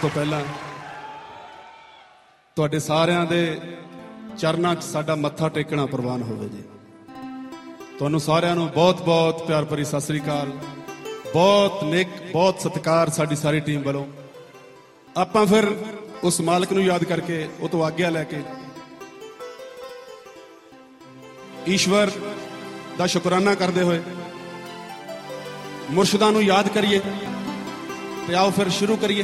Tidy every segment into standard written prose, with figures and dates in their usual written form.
ਤੋਂ ਪਹਿਲਾਂ ਤੁਹਾਡੇ ਸਾਰਿਆਂ ਦੇ ਚਰਨਾਂ 'ਚ ਸਾਡਾ ਮੱਥਾ ਟੇਕਣਾ ਪ੍ਰਵਾਨ ਹੋਵੇ ਜੀ। ਤੁਹਾਨੂੰ ਸਾਰਿਆਂ ਨੂੰ ਬਹੁਤ ਬਹੁਤ ਪਿਆਰ ਭਰੀ ਸਤਿ ਸ੍ਰੀ ਅਕਾਲ। ਬਹੁਤ ਨੇਕ ਬਹੁਤ ਸਤਿਕਾਰ ਸਾਡੀ ਸਾਰੀ ਟੀਮ ਵੱਲੋਂ। ਆਪਾਂ ਫਿਰ ਉਸ ਮਾਲਕ ਨੂੰ ਯਾਦ ਕਰਕੇ ਉਹ ਤੋਂ ਆਗਿਆ ਲੈ ਕੇ ਈਸ਼ਵਰ ਦਾ ਸ਼ੁਕਰਾਨਾ ਕਰਦੇ ਹੋਏ ਮੁਰਸ਼ਿਦਾਂ ਨੂੰ ਯਾਦ ਕਰੀਏ ਤੇ ਆਓ ਫਿਰ ਸ਼ੁਰੂ ਕਰੀਏ।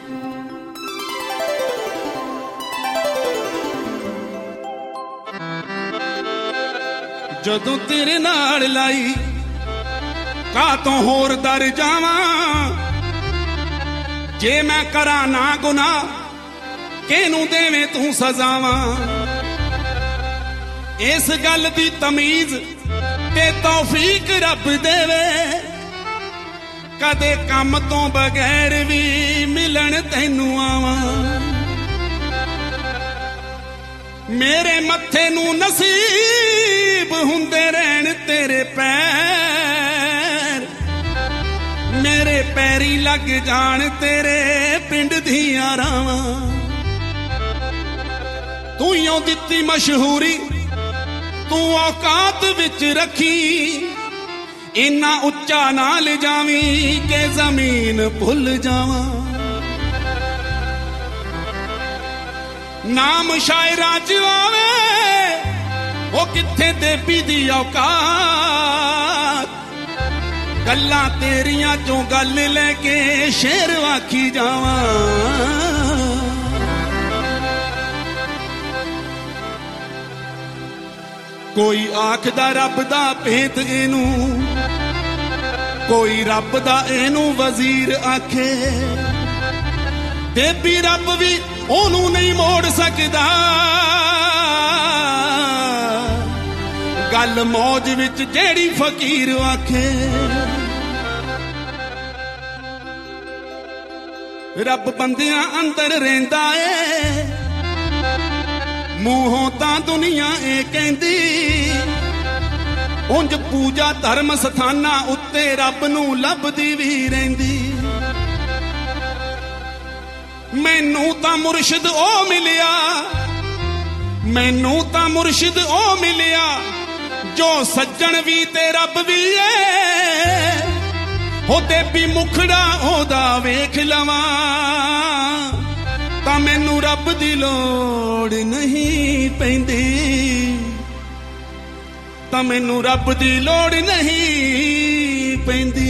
ਜਦੋਂ ਤੇਰੇ ਨਾਲ ਲਾਈ ਕਾਤੋਂ ਹੋਰ ਦਰ ਜਾਵਾਂ, ਜੇ ਮੈਂ ਕਰਾਂ ਨਾ ਗੁਨਾਹ ਕਿਹਨੂੰ ਦੇਵੇਂ ਤੂੰ ਸਜ਼ਾਵਾਂ। ਇਸ ਗੱਲ ਦੀ ਤਮੀਜ਼ ਤੇ ਤੌਫੀਕ ਰੱਬ ਦੇਵੇ, ਕਦੇ ਕੰਮ ਤੋਂ ਬਗੈਰ ਵੀ ਮਿਲਣ ਤੈਨੂੰ ਆਵਾਂ। ਮੇਰੇ ਮੱਥੇ ਨੂੰ ਨਸੀਬ ਹੁੰਦੇ ਰਹਿਣ ਤੇਰੇ ਪੈਰ, ਮੇਰੇ ਪੈਰੀ ਲੱਗ ਜਾਣ ਤੇਰੇ ਪਿੰਡ ਦੀਆਂ ਰਾਵਾਂ। ਤੂੰ ਇਉਂ ਦਿੱਤੀ ਮਸ਼ਹੂਰੀ ਤੂੰ ਔਕਾਤ ਵਿੱਚ ਰੱਖੀ, ਇੰਨਾ ਉੱਚਾ ਨਾ ਲਿਜਾਵੀਂ ਕਿ ਜ਼ਮੀਨ ਭੁੱਲ ਜਾਵਾਂ। ਨਾਮ ਸ਼ਾਇਰਾਂ 'ਚ ਆਵੇ ਉਹ ਕਿੱਥੇ ਦੇਵੀ ਦੀ ਔਕਾਤ, ਗੱਲਾਂ ਤੇਰੀਆਂ ਚੋਂ ਗੱਲ ਲੈ ਕੇ ਸ਼ੇਰ ਆਖੀ ਜਾਵਾਂ। ਕੋਈ ਆਖਦਾ ਰੱਬ ਦਾ ਭੇਤ ਇਹਨੂੰ, ਕੋਈ ਰੱਬ ਦਾ ਇਹਨੂੰ ਵਜ਼ੀਰ ਆਖੇ, ਦੇਵੀ ਰੱਬ ਵੀ ਉਹਨੂੰ ਨਹੀਂ ਮੋੜ ਸਕਦਾ। ਗੱਲ ਮੌਜ ਵਿੱਚ ਜਿਹੜੀ ਫਕੀਰ ਆਖੇ, ਰੱਬ ਬੰਦਿਆਂ ਅੰਦਰ ਰਹਿੰਦਾ ਏ, ਮੂੰਹੋਂ ਤਾਂ ਦੁਨੀਆ ਇਹ ਕਹਿੰਦੀ, ਉਂਝ ਪੂਜਾ ਧਰਮ ਸਥਾਨਾਂ ਉੱਤੇ ਰੱਬ ਨੂੰ ਲੱਭਦੀ ਵੀ ਰਹਿੰਦੀ। ਮੈਨੂੰ ਤਾਂ ਮੁਰਸ਼ਿਦ ਉਹ ਮਿਲਿਆ, ਮੈਨੂੰ ਤਾਂ ਮੁਰਸ਼ਿਦ ਉਹ ਮਿਲਿਆ, ਜੋ ਸੱਜਣ ਵੀ ਤੇ ਰੱਬ ਵੀ ਏ। ਉਹਦੇ ਵੀ ਮੁਖੜਾ ਉਹਦਾ ਵੇਖ ਲਵਾਂ, ਤਾਂ ਮੈਨੂੰ ਰੱਬ ਦੀ ਲੋੜ ਨਹੀਂ ਪੈਂਦੀ, ਤਾਂ ਮੈਨੂੰ ਰੱਬ ਦੀ ਲੋੜ ਨਹੀਂ ਪੈਂਦੀ।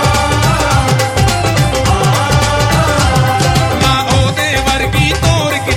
ਤੋਰ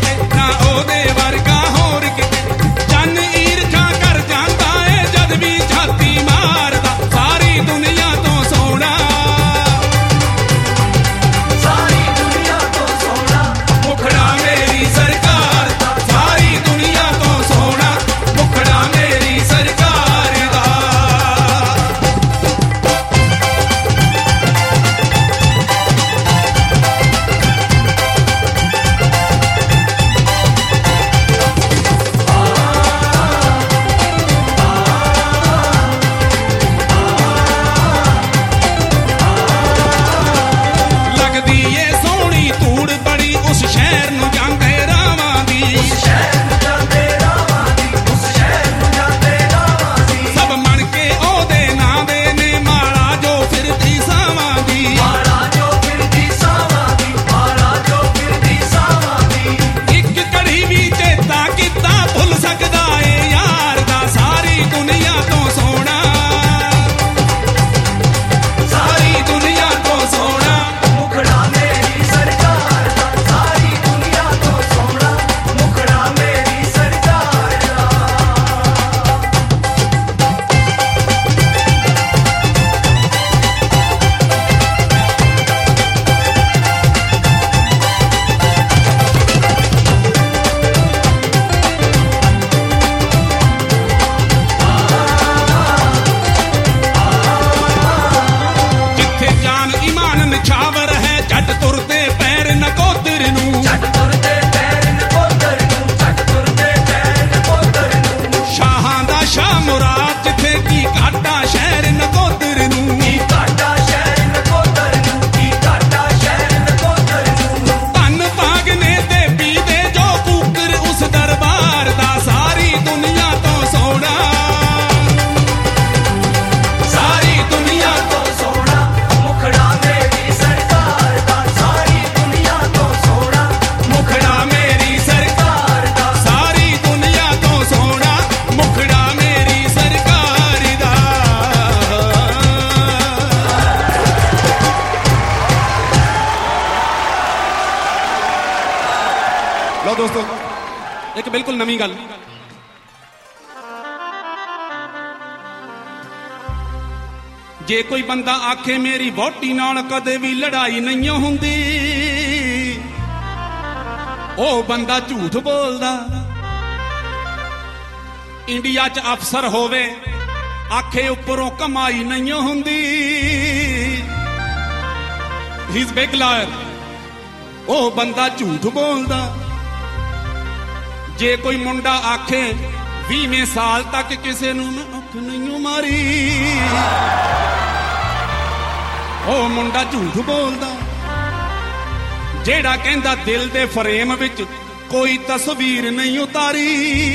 ਦੋਸਤੋ ਇੱਕ ਬਿਲਕੁਲ ਨਵੀਂ ਗੱਲ। ਜੇ ਕੋਈ ਬੰਦਾ ਆਖੇ ਮੇਰੀ ਵਹੁਟੀ ਨਾਲ ਕਦੇ ਵੀ ਲੜਾਈ ਨਹੀਂ ਹੁੰਦੀ, ਉਹ ਬੰਦਾ ਝੂਠ ਬੋਲਦਾ। ਇੰਡੀਆ 'ਚ ਅਫਸਰ ਹੋਵੇ ਆਖੇ ਉੱਪਰੋਂ ਕਮਾਈ ਨਹੀਂ ਹੁੰਦੀ, ਹੀ ਇਜ਼ ਬਿਗ ਲਾਇਰ, ਉਹ ਬੰਦਾ ਝੂਠ ਬੋਲਦਾ। ਜੇ ਕੋਈ ਮੁੰਡਾ ਆਖੇ 20ਵੇਂ ਸਾਲ ਤੱਕ ਕਿਸੇ ਨੂੰ ਮੈਂ ਅੱਖ ਨਹੀਂ ਮਾਰੀ, ਉਹ ਮੁੰਡਾ ਝੂਠ ਬੋਲਦਾ। ਜਿਹੜਾ ਕਹਿੰਦਾ ਦਿਲ ਦੇ ਫਰੇਮ ਵਿੱਚ ਕੋਈ ਤਸਵੀਰ ਨਹੀਂ ਉਤਾਰੀ,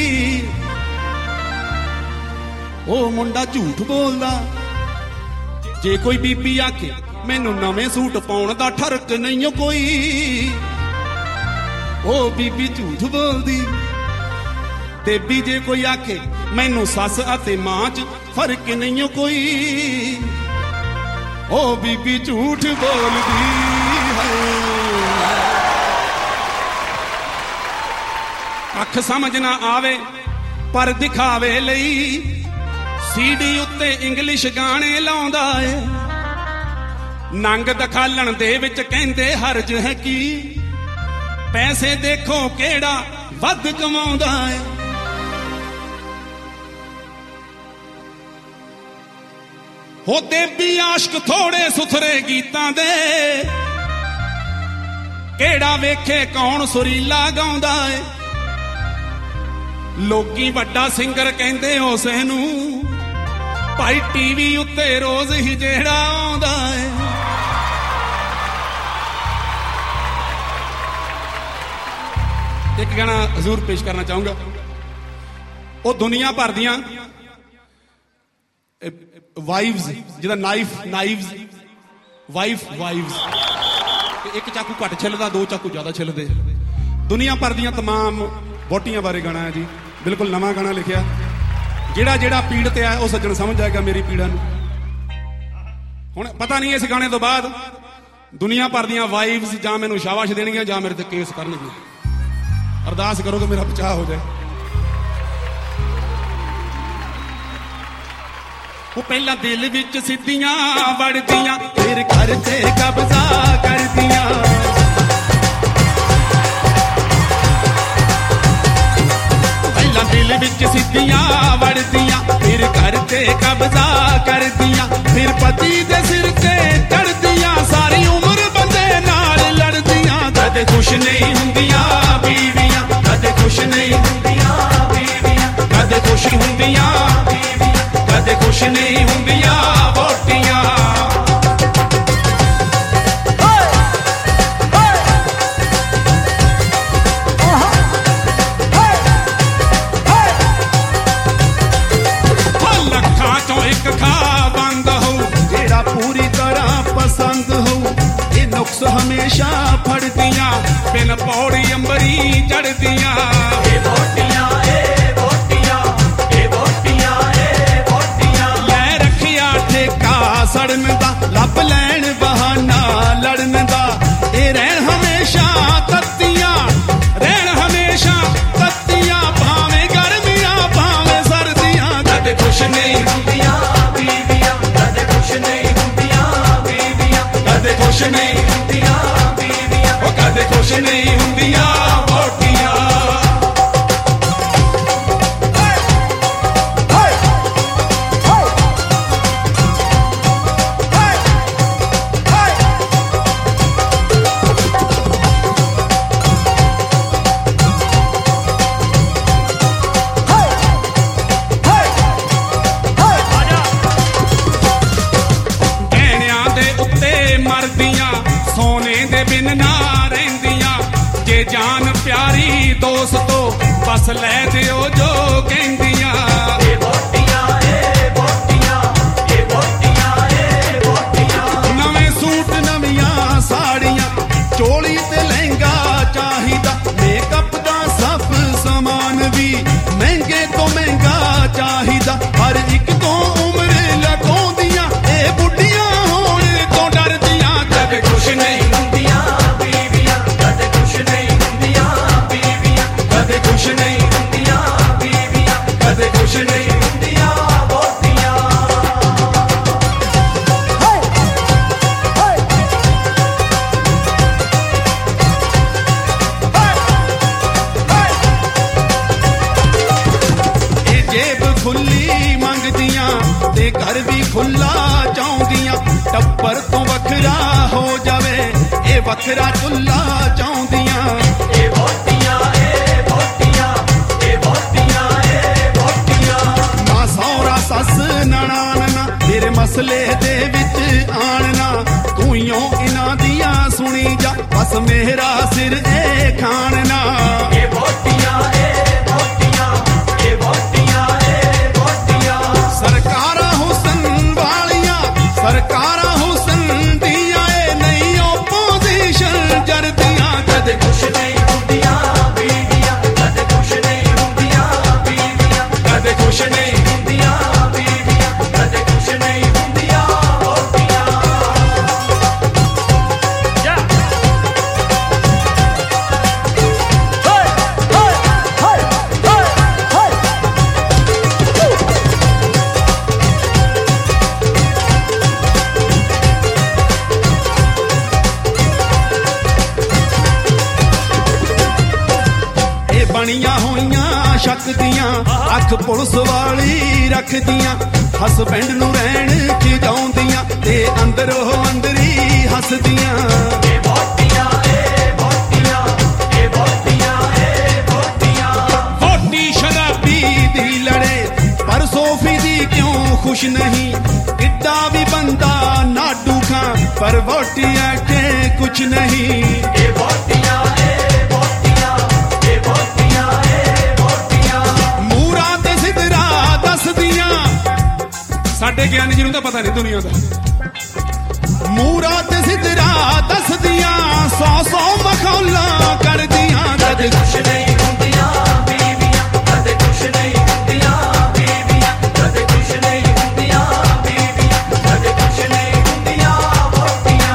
ਉਹ ਮੁੰਡਾ ਝੂਠ ਬੋਲਦਾ। ਜੇ ਕੋਈ ਬੀਬੀ ਆਖੇ ਮੈਨੂੰ ਨਵੇਂ ਸੂਟ ਪਾਉਣ ਦਾ ਠਰਕ ਨਹੀਂ ਕੋਈ, ਉਹ ਬੀਬੀ ਝੂਠ ਬੋਲਦੀ। ਤੇ ਵੀ ਜੇ ਕੋਈ ਆਖੇ ਮੈਨੂੰ ਸੱਸ ਅਤੇ ਮਾਂ 'ਚ ਫਰਕ ਨਹੀਂ ਕੋਈ, ਉਹ ਬੀਬੀ ਝੂਠ ਬੋਲਦੀ ਹੈ। ਅੱਖ ਸਮਝ ਨਾ ਆਵੇ ਪਰ ਦਿਖਾਵੇ ਲਈ ਸੀਡੀ ਉੱਤੇ ਇੰਗਲਿਸ਼ ਗਾਣੇ ਲਾਉਂਦਾ ਏ। ਨੰਗ ਦਿਖਾਲਣ ਦੇ ਵਿੱਚ ਕਹਿੰਦੇ ਹਰਜ ਹੈ ਕੀ, ਪੈਸੇ ਦੇਖੋ ਕਿਹੜਾ ਵੱਧ ਕਮਾਉਂਦਾ ਏ। ਹੋ ਦੇਵੀ ਆਸ਼ਕ ਥੋੜੇ ਸੁਥਰੇ ਗੀਤਾਂ ਦੇ, ਕਿਹੜਾ ਵੇਖੇ ਕੌਣ ਸੁਰੀਲਾ ਗਾਉਂਦਾ ਏ। ਲੋਕੀ ਵੱਡਾ ਸਿੰਗਰ ਕਹਿੰਦੇ ਉਸੇ ਨੂੰ, ਭਾਈ ਟੀਵੀ ਉੱਤੇ ਰੋਜ਼ ਹੀ ਜਿਹੜਾ ਆਉਂਦਾ ਏ। ਇੱਕ ਗਾਣਾ ਹਜ਼ੂਰ ਪੇਸ਼ ਕਰਨਾ ਚਾਹੂੰਗਾ। ਉਹ ਦੁਨੀਆ ਭਰ ਦੀਆਂ ਵਾਈਵਸ, ਜਿਹਦਾ ਨਾਈਵਸ ਵਾਈਵਸ, ਇੱਕ ਚਾਕੂ ਘੱਟ ਛਿੱਲਦਾ, ਦੋ ਚਾਕੂ ਜ਼ਿਆਦਾ ਛਿੱਲਦੇ। ਦੁਨੀਆ ਭਰ ਦੀਆਂ ਤਮਾਮ ਵਹੁਟੀਆਂ ਬਾਰੇ ਗਾਣਾ ਹੈ ਜੀ, ਬਿਲਕੁਲ ਨਵਾਂ ਗਾਣਾ ਲਿਖਿਆ। ਜਿਹੜਾ ਪੀੜਤ ਹੈ ਉਹ ਸੱਜਣ ਸਮਝ ਜਾਏਗਾ ਮੇਰੀ ਪੀੜਾ ਨੂੰ। ਹੁਣ ਪਤਾ ਨਹੀਂ ਇਸ ਗਾਣੇ ਤੋਂ ਬਾਅਦ ਦੁਨੀਆ ਭਰ ਦੀਆਂ ਵਾਈਵਸ ਜਾਂ ਮੈਨੂੰ ਸ਼ਾਬਾਸ਼ ਦੇਣਗੀਆਂ ਜਾਂ ਮੇਰੇ ਤੇ ਕੇਸ ਕਰਨਗੀਆਂ। ਅਰਦਾਸ ਕਰੋ ਕਿ ਮੇਰਾ ਬਚਾਅ ਹੋ ਜਾਏ। ਉਹ ਪਹਿਲਾਂ ਦਿਲ ਵਿੱਚ ਸਿੱਧੀਆਂ ਵੜਦੀਆਂ, ਫਿਰ ਘਰ ਤੇ ਕਬਜ਼ਾ ਕਰਦੀਆਂ। ਪਹਿਲਾਂ ਦਿਲ ਵਿੱਚ ਸਿੱਧੀਆਂ ਵੜਦੀਆਂ, ਫਿਰ ਘਰ ਤੇ ਕਬਜ਼ਾ ਕਰਦੀਆਂ। ਫਿਰ ਪਤੀ ਦੇ ਸਿਰ ਤੇ ਚੜਦੀਆਂ, ਸਾਰੀ ਉਮਰ ਬੰਦੇ ਨਾਲ ਲੜਦੀਆਂ। ਕਦੇ ਖੁਸ਼ ਨਹੀਂ ਹੁੰਦੀਆਂ ਬੀਵੀਆਂ, ਕਦੇ ਖੁਸ਼ ਨਹੀਂ ਹੁੰਦੀਆਂ ਬੀਵੀਆਂ, ਕਦੇ ਖੁਸ਼ ਹੁੰਦੀਆਂ ਬੀਵੀਆਂ, ਕਦੇ ਖੁਸ਼ ਨਹੀਂ ਹੁੰਦੀਆਂ ਵਹੁਟੀਆਂ। ਲੱਖਾਂ ਚੋਂ ਇੱਕ ਖਾ ਬੰਦ ਹੋਊ, ਜਿਹੜਾ ਪੂਰੀ ਤਰ੍ਹਾਂ ਪਸੰਦ ਹੋਊ। ਇਹ ਨੁਕਸ ਹਮੇਸ਼ਾ ਫੜਦੀਆਂ, ਬਿਨ ਪੌੜੀ ਅੰਬਰੀ ਚੜਦੀਆਂ। ਇਹ ਵਹੁਟੀਆਂ, ਇਹ ਵਹੁਟੀਆਂ, ਇਹ ਵਹੁਟੀਆਂ, ਇਹ ਵਹੁਟੀਆਂ। ਲੈ ਰੱਖਿਆ ਠੇਕਾ ਸੜਨ ਦਾ, ਲੱਭ ਲੈਣ ਬਹਾਨਾ ਲੜਨ ਦਾ। ਇਹ ਰਹਿਣ ਹਮੇਸ਼ਾ ਤੱਤੀਆਂ, ਰਹਿਣ ਹਮੇਸ਼ਾ ਤੱਤੀਆਂ। ਭਾਵੇਂ ਗਰਮੀਆਂ ਭਾਵੇਂ ਸਰਦੀਆਂ, ਕਦੇ ਖੁਸ਼ ਨਹੀਂ ਹੁੰਦੀਆਂ ਬੀਵੀਆਂ, ਕਦੇ ਖੁਸ਼ ਨਹੀਂ ਹੁੰਦੀਆਂ ਬੀਵੀਆਂ, ਕਦੇ ਖੁਸ਼ ਨਹੀਂ ਹੁੰਦੀਆਂ ਬੀਵੀਆਂ, ਉਹ ਕਦੇ ਖੁਸ਼ ਨਹੀਂ ਹੁੰਦੀਆਂ ਵਹੁਟੀਆਂ। ਸੋਨੇ ਦੇ ਬਿਨ ਨਾ ਰਹਿੰਦੀਆਂ, ਜੇ ਜਾਨ ਪਿਆਰੀ ਦੋਸਤੋ ਬਸ ਲੈ ਦਿਓ ਜੋ ਕਹਿੰਦੀਆਂ। ਇਹ ਵਹੁਟੀਆਂ, ਇਹ ਵਹੁਟੀਆਂ, ਇਹ ਵਹੁਟੀਆਂ, ਇਹ ਵਹੁਟੀਆਂ। ਨਵੇਂ ਸੂਟ ਨਵੀਆਂ ਸਾੜੀਆਂ, ਚੋਲੀ ਤੇ ਲਹਿੰਗਾ ਚਾਹੀਦਾ। ਮੇਕਅਪ ਦਾ ਸਭ ਸਮਾਨ ਵੀ ਮਹਿੰਗੇ ਤੋਂ ਮਹਿੰਗਾ ਚਾਹੀਦਾ। ਹਰ ਇੱਕ ਤੋਂ ਉਮਰ ਲਗਾਉਂਦੀਆਂ, ਇਹ ਬੁੱਢੀਆਂ ਹੋਣ ਤੋਂ ਡਰਦੀਆਂ। ਕਦੇ ਖੁਸ਼ ਨਹੀਂ ਹੁੰਦੀਆਂ ਬੀਵੀਆਂ, ਕਦੇ ਖੁਸ਼ ਨਹੀਂ ਹੁੰਦੀਆਂ ਬੀਵੀਆਂ, ਵੱਖਰਾ ਹੋ ਜਾਵੇ, ਇਹ ਵੱਖਰਾ ਚੁੱਲ੍ਹਾ ਚਾਹੁੰਦੀਆਂ। ਇਹ ਵੋਟੀਆਂ, ਇਹ ਵੋਟੀਆਂ, ਇਹ ਵੋਟੀਆਂ, ਇਹ ਵੋਟੀਆਂ। ਨਾ ਸਹੁਰਾ ਸੱਸ ਨਨਾਣ ਨਾ ਤੇਰੇ ਮਸਲੇ ਦੇ ਵਿੱਚ ਆਣਨਾ, ਤੂੰ ਹੀ ਇਹਨਾਂ ਦੀਆਂ ਸੁਣੀ ਜਾ, ਬਸ ਮੇਰਾ ਸਿਰ ਇਹ ਖਾਣਨਾ। ਇਹ ਵੋਟੀਆਂ, ਇਹ ਵੋਟੀਆਂ, ਇਹ ਵੋਟੀਆਂ, ਇਹ ਵੋਟੀਆਂ। ਸਰਕਾਰਾਂ ਹੁਸਨ ਵਾਲੀਆਂ, ਸਰਕਾਰਾਂ ਹੁਸਨ ਦੀਆਂ, ਇਹ ਨਹੀਂ ਓਪੋਜੀਸ਼ਨ ਜਰਦੀਆਂ। ਕਦੇ ਕੁਛ ਨਹੀਂ ਹੁੰਦੀਆਂ ਬੀਵੀਆਂ, ਕਦੇ ਕੁਛ ਨਹੀਂ ਹੁੰਦੀਆਂ ਬੀਵੀਆਂ, ਕਦੇ ਕੁਛ ਨਹੀਂ ਹੁੰਦੀਆਂ ਬੀਵੀਆਂ, ਕਦੇ ਕੁਛ ਨਹੀਂ ਹੁੰਦੀਆਂ ਵੋਟੀਆਂ। ਬਣੀਆਂ ਹੋਈਆਂ ਸ਼ੱਕ ਦੀਆਂ, ਅੱਖ ਪੁਲਿਸ ਵਾਲੀ ਰੱਖਦੀਆਂ, ਹਸਬੈਂਡ ਨੂੰ ਰਹਿਣ ਖਿਜਾਉਂਦੀਆਂ, ਤੇ ਅੰਦਰੋਂ ਅੰਦਰੀ ਹੱਸਦੀਆਂ। ਇਹ ਵੋਟੀਆਂ, ਇਹ ਵੋਟੀਆਂ, ਇਹ ਵੋਟੀਆਂ, ਇਹ ਵੋਟੀਆਂ। ਵੋਟੀ ਸ਼ਰਾਬੀ ਦੀ ਲੜੇ ਪਰ ਸੋਫੀ ਦੀ ਕਿਉਂ ਖੁਸ਼ ਨਹੀਂ, ਕਿੱਡਾ ਵੀ ਬੰਦਾ ਨਾਡੂ ਖਾਂ ਪਰ ਵੋਟੀ ਆਕੇ ਕੁਛ ਨਹੀਂ। ਇਹ ਵੋਟੀਆਂ, ਇਹ ਵੋਟੀਆਂ, ਇਹ ਵੋਟੀਆਂ, ਇਹ ਵੋਟੀਆਂ। ਮੂਰਾਂ ਤੇ ਸਿੱਧਰਾ ਦੱਸਦੀਆਂ, ਸਾਡੇ ਗਿਆਨੀ ਜੀ ਨੂੰ ਤਾਂ ਪਤਾ ਨਹੀਂ ਦੁਨੀਆ ਦਾ। ਮੂਰਾਂ ਤੇ ਸਿੱਧਰਾ ਦੱਸਦੀਆਂ, 100 ਮਖੌਲਾਂ ਕਰਦੀਆਂ। ਕਦੇ ਕੁਛ ਨਹੀਂ ਹੁੰਦੀਆਂ ਬੀਵੀਆਂ, ਕਦੇ ਕੁਛ ਨਹੀਂ ਹੁੰਦੀਆਂ ਬੀਵੀਆਂ, ਕਦੇ ਕੁਛ ਨਹੀਂ ਹੁੰਦੀਆਂ ਬੀਵੀਆਂ, ਕਦੇ ਕੁਛ ਨਹੀਂ ਹੁੰਦੀਆਂ ਵੋਟੀਆਂ।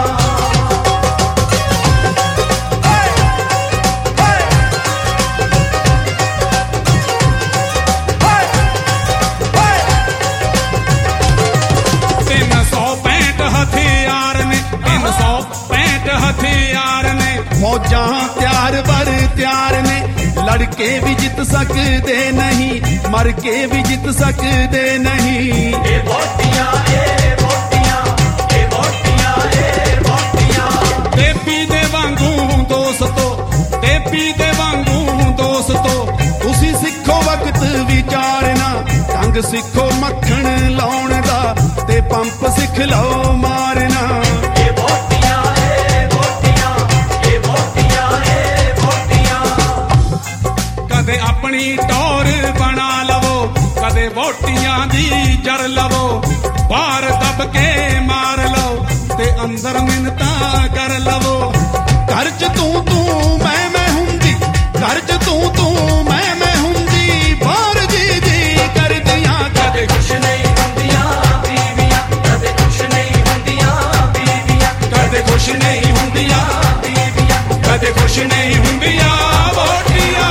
ਹਥਿਆਰ ਨੇ 365 ਹਥਿਆਰ ਨੇ, ਫੌਜਾਂ ਤਿਆਰ ਬਰ ਤਿਆਰ ਨੇ, ਲੜ ਕੇ ਵੀ ਜਿੱਤ ਸਕਦੇ ਨਹੀਂ, ਮਰ ਕੇ ਵੀ ਜਿੱਤ ਸਕਦੇ ਨਹੀਂ। ਇਹ ਵੋਟੀਆਂ, ਇਹ ਵੋਟੀਆਂ, ਇਹ ਵੋਟੀਆਂ, ਇਹ ਵੋਟੀਆਂ। ਦੇਵੀ ਦੇ ਵਾਂਗੂ ਦੋਸਤੋ, ਦੇਵੀ ਦੇ ਵਾਂਗੂ ਦੋਸਤੋ, ਤੁਸੀਂ ਸਿੱਖੋ ਵਕਤ ਵਿਚਾਰਨਾ, ਢੰਗ ਸਿੱਖੋ ਮੱਖਣ ਲਾਉਣ ਦਾ, ਤੇ ਪੰਪ ਸਿੱਖ ਲਓ ਮਾਰਨਾ। ਇਹ ਵੋਟੀਆਂ, ਇਹ ਵੋਟੀਆਂ, ਇਹ ਵੋਟੀਆਂ, ਇਹ ਵੋਟੀਆਂ। ਕਦੇ ਆਪਣੀ ਟੌਰ ਬਣਾ ਲਵੋ, ਕਦੇ ਵੋਟੀਆਂ ਦੀ ਜਰ ਲਵੋ, ਬਾਹਰ ਦੱਬ ਕੇ ਮਾਰ ਲਓ, ਤੇ ਅੰਦਰ ਮਿੰਨਤਾਂ ਕਰ ਲਵੋ। ਘਰ 'ਚ ਤੂੰ ਮੈਂ ਹੁੰਦੀ, ਘਰ 'ਚ ਤੂੰ ਮੈਂ ਹੁੰਦੀ, ਬਾਹਰ ਜੀ ਕਰਦੀਆਂ। ਕਦੇ ਕੁਛ ਨਹੀਂ ਹੁੰਦੀਆਂ ਬੀਵੀਆਂ, ਕਦੇ ਕੁਛ ਨਹੀਂ ਹੁੰਦੀਆਂ ਬੀਵੀਆਂ, ਕਦੇ ਕੁਛ ਨਹੀਂ ਹੁੰਦੀਆਂ ਬੀਵੀਆਂ, ਕਦੇ ਕੁਛ ਨਹੀਂ ਹੁੰਦੀਆਂ ਵੋਟੀਆਂ।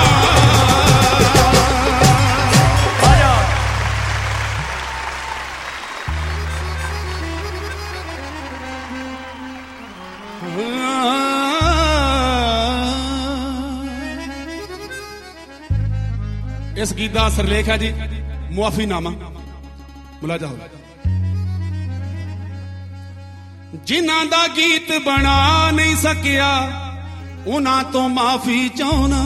ਇਸ ਗੀਤ ਦਾ ਸਰਲੇਖ ਹੈ ਜੀ ਮੁਆਫੀਨਾਮਾ। ਮੁਲਾਜ਼ਾ ਹੋ। ਜਿਨ੍ਹਾਂ ਦਾ ਗੀਤ ਬਣਾ ਨਹੀਂ ਸਕਿਆ, ਉਹਨਾਂ ਤੋਂ ਮਾਫੀ ਚਾਹੁੰਨਾ।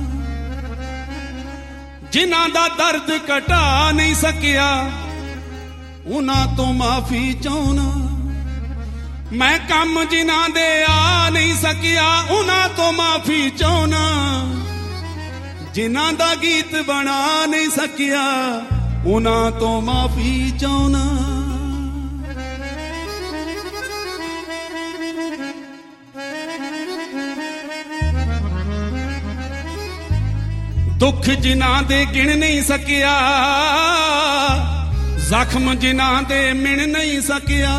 ਜਿਨ੍ਹਾਂ ਦਾ ਦਰਦ ਘਟਾ ਨਹੀਂ ਸਕਿਆ, ਉਹਨਾਂ ਤੋਂ ਮਾਫੀ ਚਾਹੁੰਨਾ। ਮੈਂ ਕੰਮ ਜਿਨ੍ਹਾਂ ਦੇ ਆ ਨਹੀਂ ਸਕਿਆ, ਉਹਨਾਂ ਤੋਂ ਮਾਫੀ ਚਾਹੁੰਨਾ। ਜਿਨ੍ਹਾਂ ਦਾ ਗੀਤ ਬਣਾ ਨਹੀਂ ਸਕਿਆ, ਉਹਨਾਂ ਤੋਂ ਮਾਫੀ ਚਾਹੁੰਨਾ। ਦੁੱਖ ਜਿਨ੍ਹਾਂ ਦੇ ਗਿਣ ਨਹੀਂ ਸਕਿਆ, ਜ਼ਖਮ ਜਿਨ੍ਹਾਂ ਦੇ ਮਿਣ ਨਹੀਂ ਸਕਿਆ।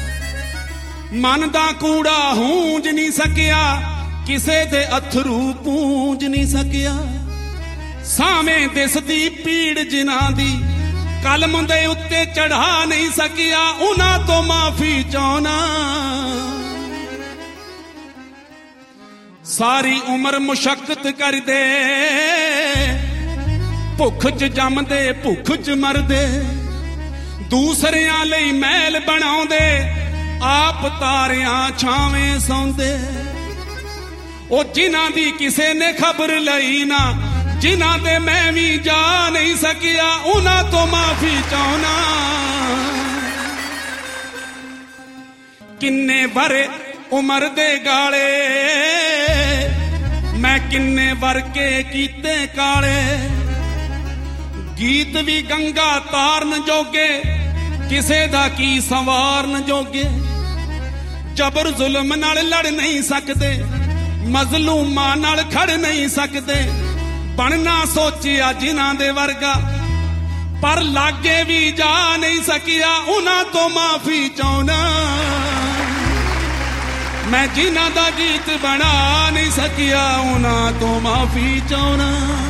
ਮਨ ਦਾ ਕੂੜਾ ਹੂੰਜ ਨਹੀਂ ਸਕਿਆ, ਕਿਸੇ ਦੇ ਅਥਰੂ ਪੂੰਝ ਨਹੀਂ ਸਕਿਆ। ਸਾਵੇਂ ਦਿਸਦੀ ਪੀੜ ਜਿਨ੍ਹਾਂ ਦੀ, ਕਲਮ ਦੇ ਉੱਤੇ ਚੜਾ ਨਹੀਂ ਸਕਿਆ, ਉਹਨਾਂ ਤੋਂ ਮਾਫੀ ਚਾਹੁੰਨਾ। ਸਾਰੀ ਉਮਰ ਮੁਸ਼ੱਕਤ ਕਰਦੇ, ਭੁੱਖ 'ਚ ਜੰਮਦੇ ਭੁੱਖ 'ਚ ਮਰਦੇ, ਦੂਸਰਿਆਂ ਲਈ ਮਹਿਲ ਬਣਾਉਂਦੇ, आप तारियां छावें सौंदे ओ जिन्हां दी किसे ने खबर लई ना जिन्हां दे मैं भी जा नहीं सकिया उन्हां तो माफी चाहना किन्ने बारे उमर दे गाले मैं किन्ने वर्के कीते काले गीत भी गंगा तारन जोगे किसे दा की संवारन जोगे जबर जुल्म नाल लड़ नहीं सकते मजलूमां नाल खड़ नहीं सकते बनना सोचिया जिन्हां दे वर्गा पर लागे भी जा नहीं सकिया उन्हां तो माफी चाहना मैं जिन्हां दा गीत बना नहीं सकिया उन्हां तो माफी चाहना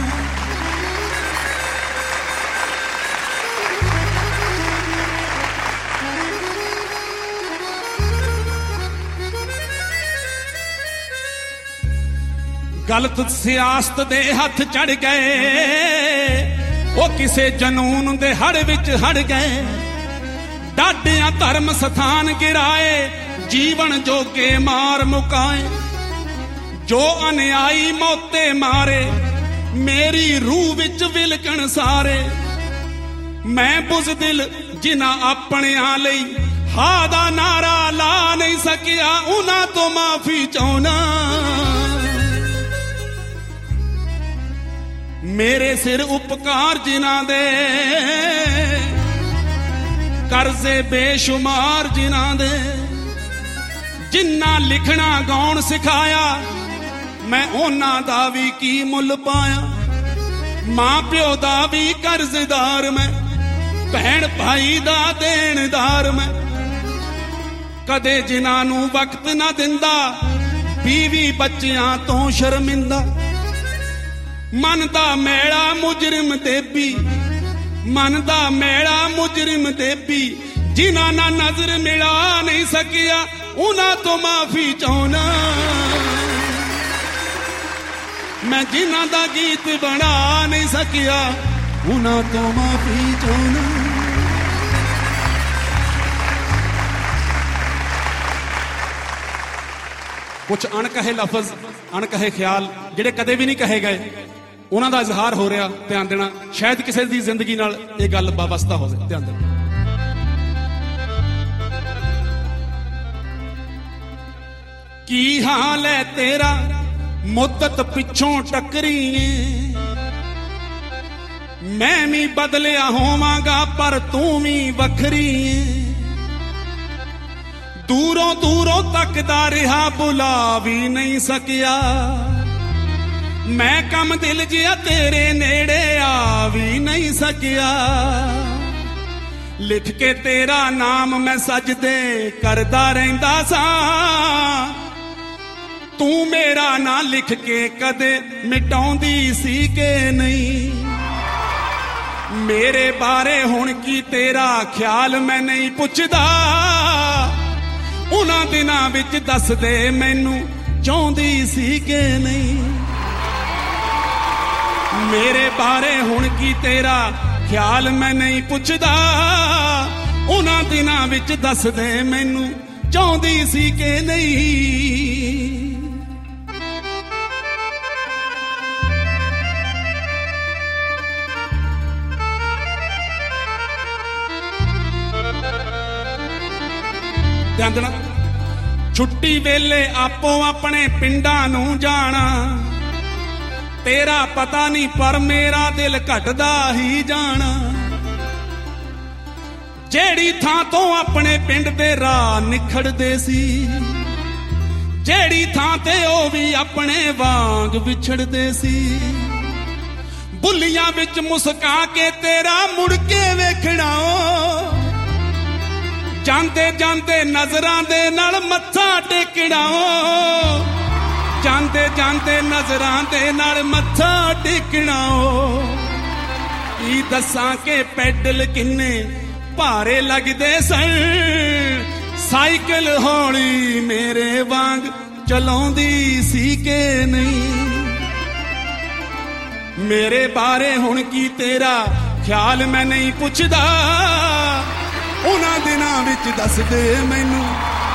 गलत सियासत दे हथ चढ़ गए ओ किसे जनून दे हड़ विच हड़ गए डाडियां धर्म स्थान गिराए जीवन जोगे मार मुकाए जो अन्यायी मौते मारे मेरी रूह विच विलकण सारे मैं बुज़दिल जिन्हां अपनियां लई हा दा नारा ला नहीं सकिया उन्हां तो माफी चाहना मेरे सिर उपकार जिन्हां दे कर्जे बेशुमार जिन्हां दे जिन्ना लिखना गाउन सिखाया मैं उन्हां दा भी की मुल पाया मां प्यो दा भी कर्जदार मैं भैन भाई दा देनदार मैं कदे जिन्हां नूं वक्त ना दिंदा बीवी बच्चियां तो शर्मिंदा मन दा मैड़ा मुजरिम देबी मन दा मैड़ा मुजरिम देबी जिन्हां ना नजर मिला नहीं सकिया उन्हां तो माफी चाहना मैं जिन्हां दा गीत बना नहीं सकिया उन्हां तो माफी चाहना कुछ अणकहे लफज अणकहे ख्याल जिहड़े कदे भी नहीं कहे गए उन्हां दा इजहार हो रहा ध्यान देना शायद किसी दी जिंदगी नाल ये गल वाबस्ता हो जाए ध्यान देना की हाल है तेरा मुद्दत पिछों टकरी मैं भी बदलिया होवांगा पर तू भी वखरी दूरों दूरों तकदा रहा बुला भी नहीं सकिया मैं कम दिल जिया तेरे नेड़े आ भी नहीं सकिया लिख के तेरा नाम मैं सजदे करदा रहिंदा सा तू मेरा ना लिख के कदे मिटाउंदी सी के नहीं मेरे बारे हुण की तेरा ख्याल मैं नहीं पुछदा उन्हां दिनां विच दस दे मैनू चाहुंदी सी के नहीं मेरे बारे हुण की तेरा ख्याल मैं नहीं पुछदा उन्हां दिनां विच दस दे मैनू चाहुंदी सी के नहीं ध्यान देना छुट्टी वेले आपो अपने पिंडां नूं जाना तेरा पता नहीं पर मेरा दिल घटदा ही जाना जेड़ी थां तो अपने पिंड दे राह निखड़दे सी जेड़ी थां ते ओ भी अपने वांग विछड़दे सी बुलियां विच मुस्का के तेरा मुड़ के वेखना जांदे जांदे नजरां दे नाल मत्था टेकना जांदे जांदे नजरां दे नाल मत्था टेकना ई दसां के पैडल किन्ने भारे लगदे सन साइकिल हौली मेरे वांग चलाउंदी सी के नहीं मेरे बारे हुण की तेरा ख्याल मैं नहीं पुछदा उन्हां दिनां विच दस दे मैनू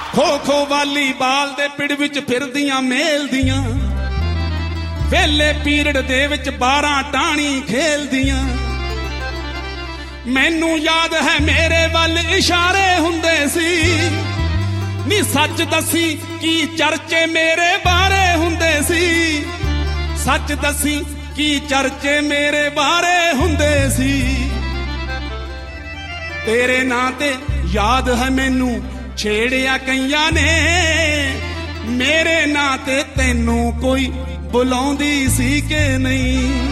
ਖੋ ਖੋ ਵਾਲੀਬਾਲ ਦੇ ਪਿੜ ਵਿੱਚ ਫਿਰਦੀਆਂ ਮੇਲਦੀਆਂ, ਵੇਲੇ ਪੀਰੀਅਡ ਦੇ ਵਿੱਚ 12 ਟਾਣੀ ਖੇਲਦੀਆਂ। ਮੈਨੂੰ ਯਾਦ ਹੈ ਮੇਰੇ ਵੱਲ ਇਸ਼ਾਰੇ ਹੁੰਦੇ ਸੀ, ਨੀ ਸੱਚ ਦੱਸੀ ਕੀ ਚਰਚੇ ਮੇਰੇ ਬਾਰੇ ਹੁੰਦੇ ਸੀ, ਸੱਚ ਦੱਸੀ ਕੀ ਚਰਚੇ ਮੇਰੇ ਬਾਰੇ ਹੁੰਦੇ ਸੀ। ਤੇਰੇ ਨਾਂ ਤੇ ਯਾਦ ਹੈ ਮੈਨੂੰ ਛੇੜਿਆ ਕਈਆਂ ਨੇ, ਮੇਰੇ ਨਾਂ ਤੇ ਤੈਨੂੰ ਕੋਈ ਬੁਲਾਉਂਦੀ ਸੀ ਕਿ ਨਹੀਂ।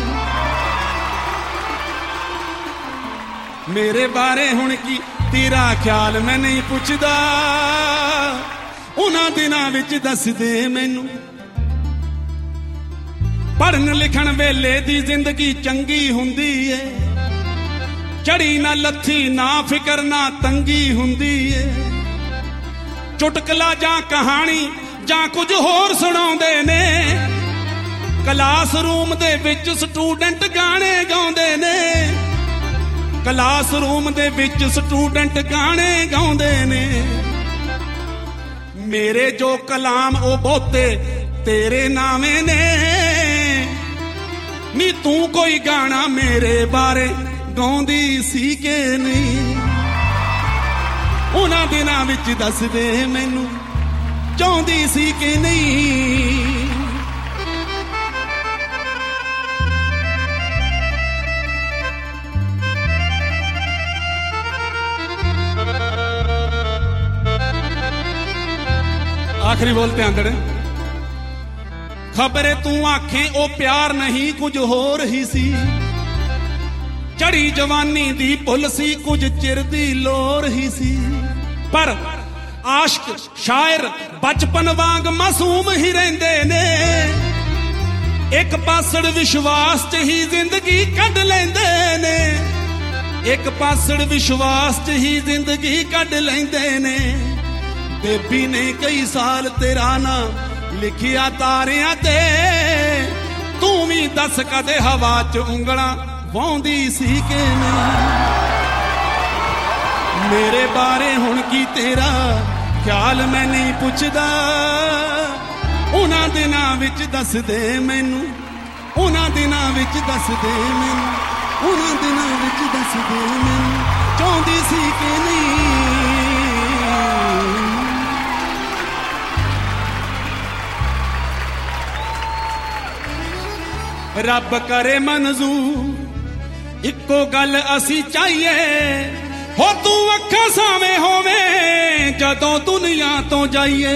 ਮੇਰੇ ਬਾਰੇ ਹੁਣ ਕੀ ਤੇਰਾ ਖਿਆਲ ਮੈਂ ਨਹੀਂ ਪੁੱਛਦਾ, ਉਹਨਾਂ ਦਿਨਾਂ ਵਿੱਚ ਦੱਸ ਦੇ ਮੈਨੂੰ। ਪੜ੍ਹਨ ਲਿਖਣ ਵੇਲੇ ਦੀ ਜ਼ਿੰਦਗੀ ਚੰਗੀ ਹੁੰਦੀ ਏ, ਚੜੀ ਨਾ ਲੱਥੀ ਨਾ ਫਿਕਰ ਨਾ ਤੰਗੀ ਹੁੰਦੀ ਏ। ਚੁਟਕਲਾ ਜਾਂ ਕਹਾਣੀ ਜਾਂ ਕੁਝ ਹੋਰ ਸੁਣਾਉਂਦੇ ਨੇ, ਕਲਾਸਰੂਮ ਦੇ ਵਿੱਚ ਸਟੂਡੈਂਟ ਗਾਣੇ ਗਾਉਂਦੇ ਨੇ, ਕਲਾਸਰੂਮ ਦੇ ਵਿੱਚ ਸਟੂਡੈਂਟ ਗਾਣੇ ਗਾਉਂਦੇ ਨੇ। ਮੇਰੇ ਜੋ ਕਲਾਮ ਉਹ ਬਹੁਤੇ ਤੇਰੇ ਨਾਵੇਂ ਨੇ, ਨੀ ਤੂੰ ਕੋਈ ਗਾਣਾ ਮੇਰੇ ਬਾਰੇ ਗਾਉਂਦੀ ਸੀ ਕਿ ਨਹੀਂ। ਉਹਨਾਂ ਦਿਨਾਂ ਵਿੱਚ ਦੱਸ ਦੇ ਮੈਨੂੰ ਚਾਹੁੰਦੀ ਸੀ ਕਿ ਨਹੀਂ। आखिरी बोलते हैं अंदर, खबरे तू आखें ओ प्यार नहीं कुछ होर ही सी, चढ़ी जवानी दी पुल सी कुछ चिर दी लोर ही सी। पर आशिक शायर बचपन वांग मासूम ही रहंदे ने, एक पासड़ विश्वास च ही जिंदगी कढ लैंदे ने, एक पासड़ विश्वास च ही जिंदगी कढ लैंदे ने। बेबी ने कई साल तेरा नाम लिखिया तारियां ते, तू भी दस कदे हवा च उंगलां वाउंदी सी कि नहीं। मेरे बारे हुण की तेरा ख्याल मैं नहीं पुछदा, उन्हां दिनां विच दस दे मैनू, उन्हां दिनां विच दस दे मैनू, उन्हां दिनां विच दस दे मैनू चाहुंदी सी कि नहीं। रब करे मंजूर इको गल असी चाहिए, हो तू अखा सावे होवे जदों दुनिया तो जाइए।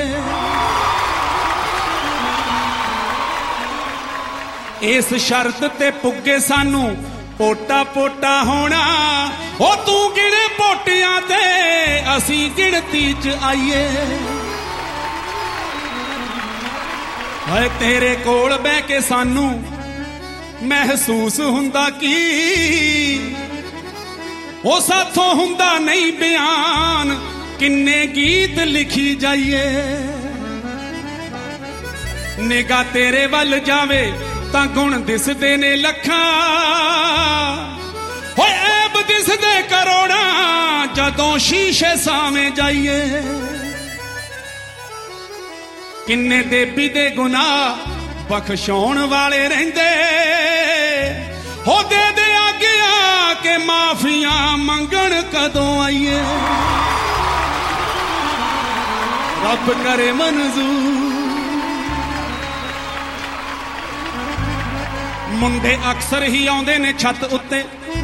इस शर्त ते पुगे सानू पोटा पोटा होना, हो तू गिणे पोटियां ते असी गिणती च आइए। हाय तेरे कोल बह के सानू महसूस हुंदा की, ओ साथों हुंदा नहीं बयान किन्ने गीत लिखी जाइए। निगाह तेरे वल जावे तां गुण दिसदे ने लखां, हो ऐब दिसदे करोड़ां जदों शीशे सावें जाइए। किन्ने देबी दे गुनाह बख्शौण वाले रहिंदे, हो दे दे आगिया के माफिया मंगण कदों आइए। रब करे मंजूर। मुंडे अक्सर ही आउंदे ने छत उत्ते,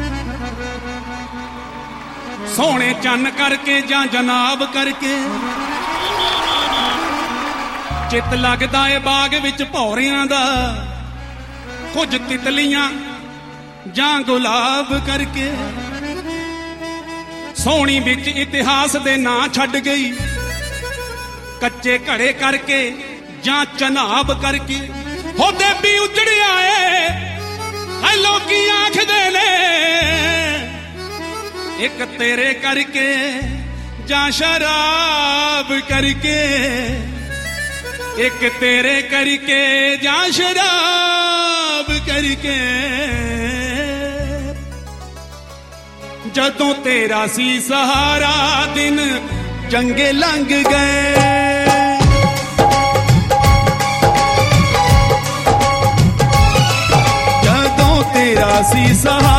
सोहणे चन्न करके जां जनाब करके, चित लगदा है बाग विच भौरियां दा, कुछ तितलियां जां गुलाब करके। सोहणी विच इतिहास दे नां छड्ड गई, कच्चे घड़े करके जां चनाब करके। हो देवी उजड़िया है लोकी आखदे ने, एक तेरे करके जां शराब करके, एक तेरे करके जा शराब करके। जदों तेरा सी सहारा दिन चंगे लंघ गए। ਸਹਾਰਾ